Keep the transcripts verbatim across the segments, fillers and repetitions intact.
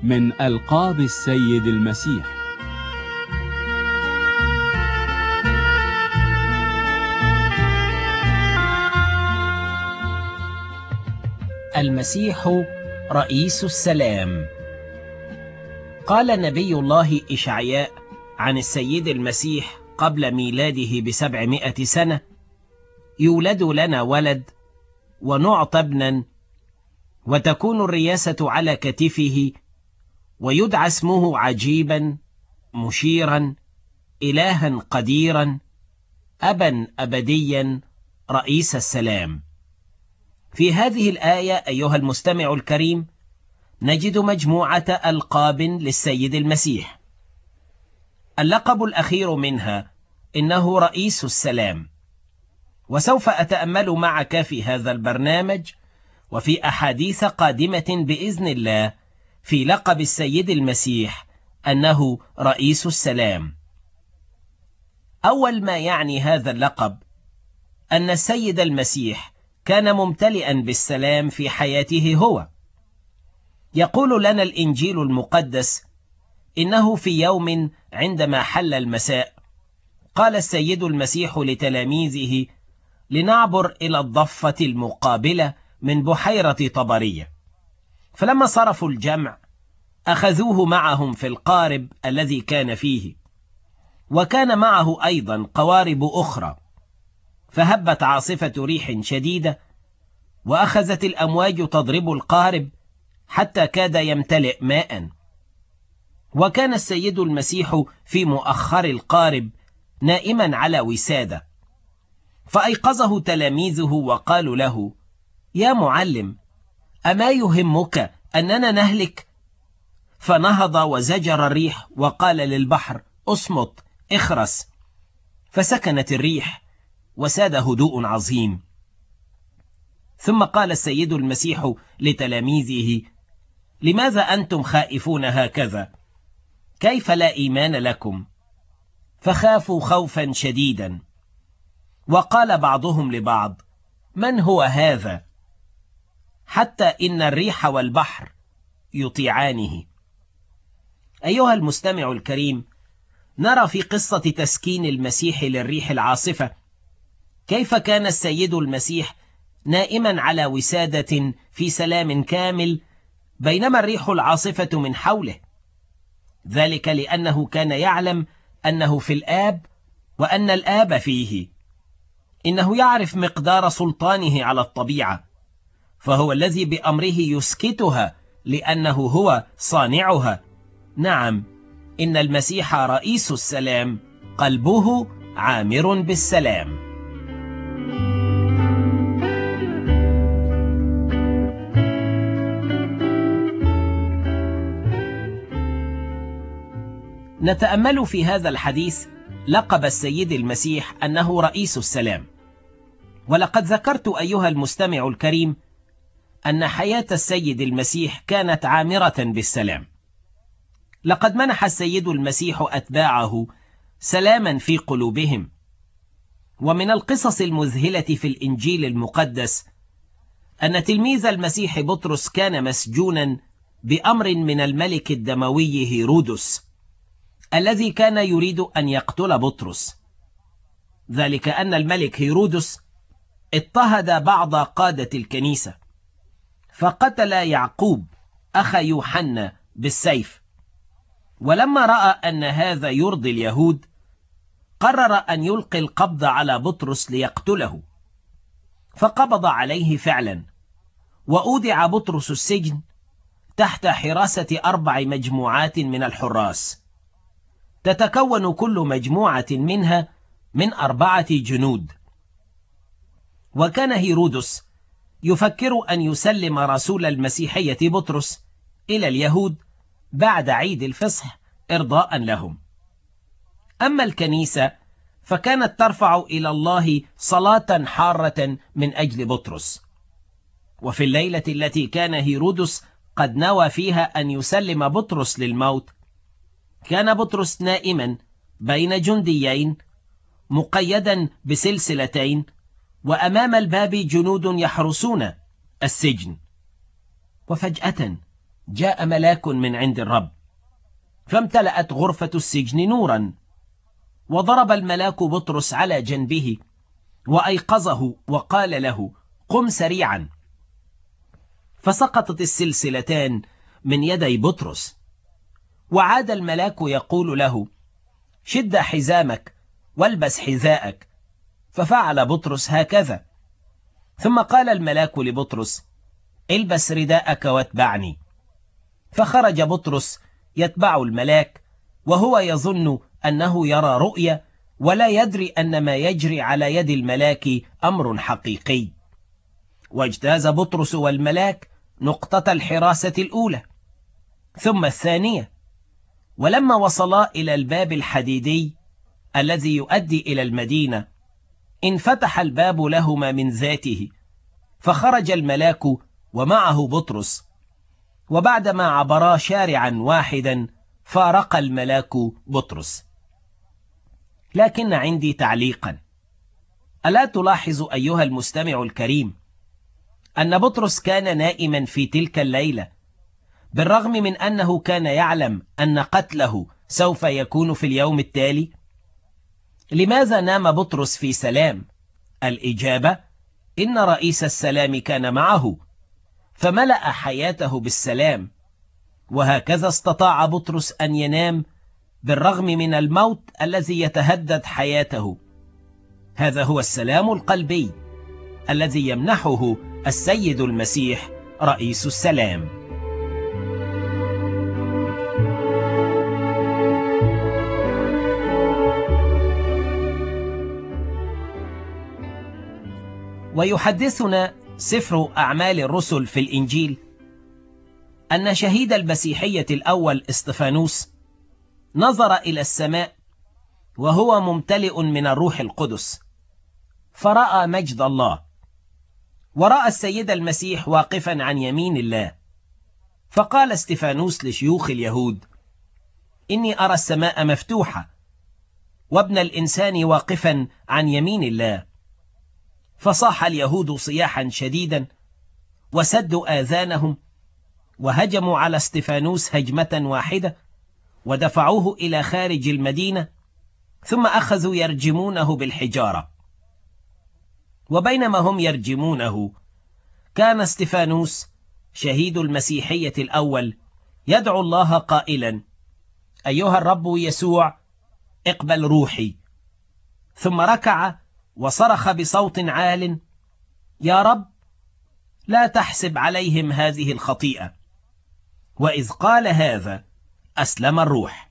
من ألقاب السيد المسيح. المسيح رئيس السلام. قال نبي الله إشعياء عن السيد المسيح قبل ميلاده بسبعمائة سنة: يولد لنا ولد ونعطى ابنا، وتكون الرياسة على كتفه، ويدعى اسمه عجيبا، مشيرا، إلها قديرا، أبا أبديا، رئيس السلام. في هذه الآية أيها المستمع الكريم نجد مجموعة ألقاب للسيد المسيح. اللقب الأخير منها إنه رئيس السلام، وسوف أتأمل معك في هذا البرنامج وفي أحاديث قادمة بإذن الله في لقب السيد المسيح أنه رئيس السلام. أول ما يعني هذا اللقب أن السيد المسيح كان ممتلئا بالسلام في حياته هو. يقول لنا الإنجيل المقدس إنه في يوم عندما حل المساء قال السيد المسيح لتلاميذه: لنعبر إلى الضفة المقابلة من بحيرة طبرية. فلما صرفوا الجمع أخذوه معهم في القارب الذي كان فيه، وكان معه أيضا قوارب أخرى. فهبت عاصفة ريح شديدة، وأخذت الأمواج تضرب القارب حتى كاد يمتلئ ماء. وكان السيد المسيح في مؤخر القارب نائما على وسادة، فأيقظه تلاميذه وقالوا له: يا معلم، أما يهمك أننا نهلك؟ فنهض وزجر الريح وقال للبحر: اصمت، اخرس. فسكنت الريح وساد هدوء عظيم. ثم قال السيد المسيح لتلاميذه: لماذا أنتم خائفون هكذا؟ كيف لا إيمان لكم؟ فخافوا خوفا شديدا، وقال بعضهم لبعض: من هو هذا؟ حتى إن الريح والبحر يطيعانه. أيها المستمع الكريم، نرى في قصة تسكين المسيح للريح العاصفة كيف كان السيد المسيح نائما على وسادة في سلام كامل، بينما الريح العاصفة من حوله. ذلك لأنه كان يعلم أنه في الآب وأن الآب فيه. إنه يعرف مقدار سلطانه على الطبيعة، فهو الذي بأمره يسكتها لأنه هو صانعها. نعم، إن المسيح رئيس السلام، قلبه عامر بالسلام. نتأمل في هذا الحديث لقب السيد المسيح أنه رئيس السلام. ولقد ذكرت أيها المستمع الكريم أن حياة السيد المسيح كانت عامرة بالسلام. لقد منح السيد المسيح أتباعه سلاما في قلوبهم. ومن القصص المذهلة في الإنجيل المقدس أن تلميذ المسيح بطرس كان مسجونا بأمر من الملك الدموي هيرودس، الذي كان يريد أن يقتل بطرس. ذلك أن الملك هيرودس اضطهد بعض قادة الكنيسة، فقتل يعقوب أخ يوحنا بالسيف. ولما رأى أن هذا يرضي اليهود قرر أن يلقي القبض على بطرس ليقتله، فقبض عليه فعلا، وأودع بطرس السجن تحت حراسة أربع مجموعات من الحراس، تتكون كل مجموعة منها من أربعة جنود. وكان هيرودس يفكر أن يسلم رسول المسيحية بطرس إلى اليهود بعد عيد الفصح إرضاء لهم. أما الكنيسة فكانت ترفع إلى الله صلاة حارة من أجل بطرس. وفي الليلة التي كان هيرودس قد نوى فيها أن يسلم بطرس للموت، كان بطرس نائما بين جنديين مقيدا بسلسلتين، وأمام الباب جنود يحرسون السجن. وفجأة جاء ملاك من عند الرب، فامتلأت غرفة السجن نورا، وضرب الملاك بطرس على جنبه وأيقظه وقال له: قم سريعا. فسقطت السلسلتان من يدي بطرس، وعاد الملاك يقول له: شد حزامك والبس حذاءك. ففعل بطرس هكذا. ثم قال الملاك لبطرس: البس رداءك واتبعني. فخرج بطرس يتبع الملاك، وهو يظن أنه يرى رؤيا، ولا يدري أن ما يجري على يد الملاك أمر حقيقي. واجتاز بطرس والملاك نقطة الحراسة الأولى ثم الثانية، ولما وصلا إلى الباب الحديدي الذي يؤدي إلى المدينة انفتح الباب لهما من ذاته، فخرج الملاك ومعه بطرس، وبعدما عبرا شارعا واحدا فارق الملاك بطرس. لكن عندي تعليقا: ألا تلاحظ أيها المستمع الكريم أن بطرس كان نائما في تلك الليلة، بالرغم من أنه كان يعلم أن قتله سوف يكون في اليوم التالي؟ لماذا نام بطرس في سلام؟ الإجابة: إن رئيس السلام كان معه، فملأ حياته بالسلام، وهكذا استطاع بطرس أن ينام بالرغم من الموت الذي يتهدد حياته. هذا هو السلام القلبي الذي يمنحه السيد المسيح رئيس السلام. ويحدثنا سفر أعمال الرسل في الإنجيل أن شهيد المسيحية الأول اسطفانوس نظر إلى السماء وهو ممتلئ من الروح القدس، فرأى مجد الله، ورأى السيد المسيح واقفا عن يمين الله. فقال اسطفانوس لشيوخ اليهود: إني أرى السماء مفتوحة وابن الإنسان واقفا عن يمين الله. فصاح اليهود صياحا شديدا، وسدوا آذانهم، وهجموا على اسطفانوس هجمة واحدة، ودفعوه إلى خارج المدينة، ثم أخذوا يرجمونه بالحجارة. وبينما هم يرجمونه كان اسطفانوس شهيد المسيحية الأول يدعو الله قائلا: أيها الرب يسوع، اقبل روحي. ثم ركع وصرخ بصوت عال: يا رب، لا تحسب عليهم هذه الخطيئة. وإذ قال هذا أسلم الروح.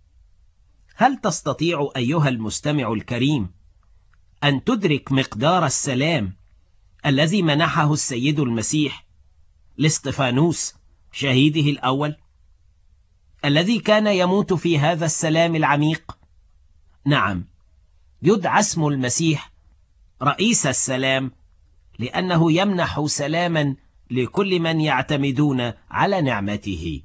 هل تستطيع أيها المستمع الكريم أن تدرك مقدار السلام الذي منحه السيد المسيح لاستفانوس شهيده الأول، الذي كان يموت في هذا السلام العميق؟ نعم، يدعى اسم المسيح رئيس السلام، لأنه يمنح سلاما لكل من يعتمدون على نعمته.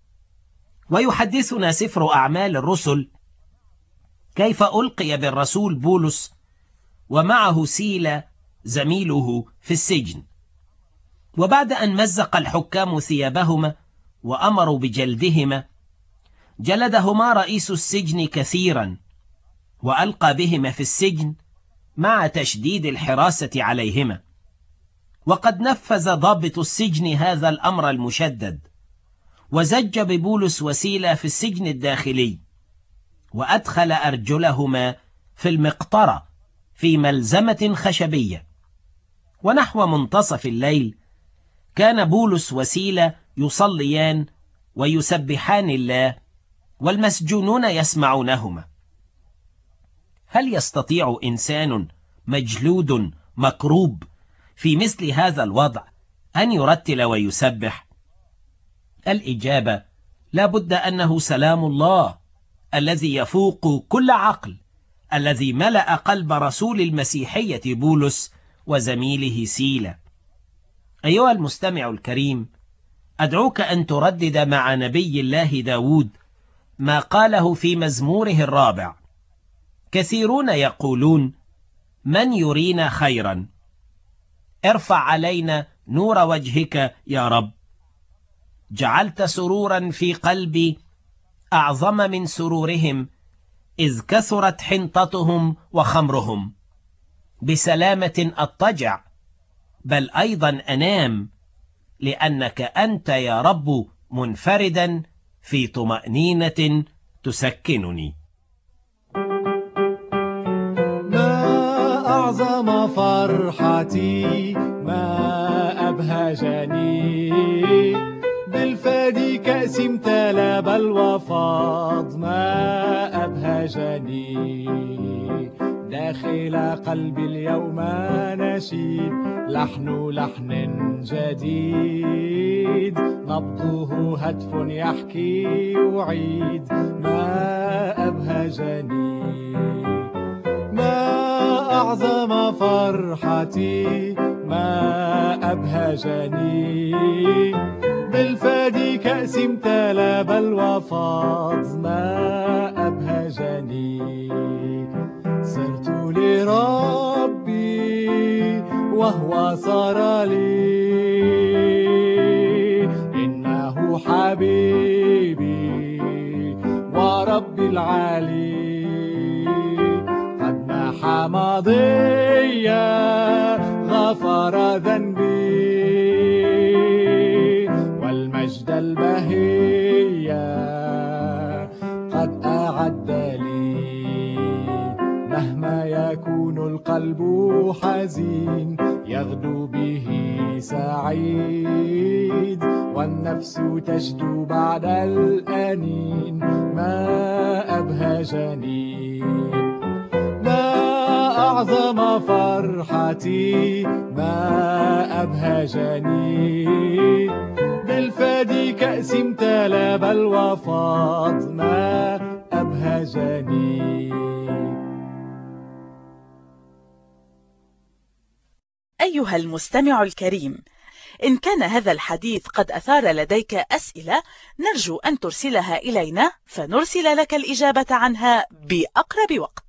ويحدثنا سفر أعمال الرسل كيف ألقي بالرسول بولس ومعه سيلا زميله في السجن، وبعد أن مزق الحكام ثيابهما وأمروا بجلدهما، جلدهما رئيس السجن كثيرا، وألقى بهما في السجن مع تشديد الحراسة عليهما. وقد نفذ ضابط السجن هذا الأمر المشدد، وزج ببولس وسيلا في السجن الداخلي، وأدخل أرجلهما في المقطرة في ملزمة خشبية. ونحو منتصف الليل كان بولس وسيلا يصليان ويسبحان الله، والمسجونون يسمعونهما. هل يستطيع إنسان مجلود مكروب في مثل هذا الوضع أن يرتل ويسبح؟ الإجابة: لا بد أنه سلام الله الذي يفوق كل عقل، الذي ملأ قلب رسول المسيحية بولس وزميله سيلا. أيها المستمع الكريم، أدعوك أن تردد مع نبي الله داود ما قاله في مزموره الرابع: كثيرون يقولون: من يرينا خيرا؟ ارفع علينا نور وجهك يا رب. جعلت سرورا في قلبي أعظم من سرورهم، إذ كثرت حنطتهم وخمرهم. بسلامة أضطجع، بل أيضا أنام، لأنك أنت يا رب منفردا في طمأنينة تسكنني. ما أعظم فرحتي، ما أبهجني، بالفادي كأس امتلأ بل وفاض، ما أبهجني. داخل قلبي اليوم نشيد، لحن لحن جديد، نبضه هتف يحكي يعيد، ما أبهجني. ما أعظم فرحتي، ما أبهجني، بالفادي كأس امتلأ بل وفاض، ما أبهجني. سرت لربي وهو صار لي، إنه حبيبي وربي العلي. قد محى ماضيا، غفر ذنبي، والمجد البهية قد أعد لي. مهما يكون القلب حزين، يغدو به سعيد، والنفس تشدو بعد الأنين، ما أبهجني. ما أعظم فرحتي، ما أبهجني، بالفادي كأس امتلأ بل وفاض، ما أبهجني. أيها المستمع الكريم، إن كان هذا الحديث قد أثار لديك أسئلة، نرجو أن ترسلها إلينا فنرسل لك الإجابة عنها بأقرب وقت.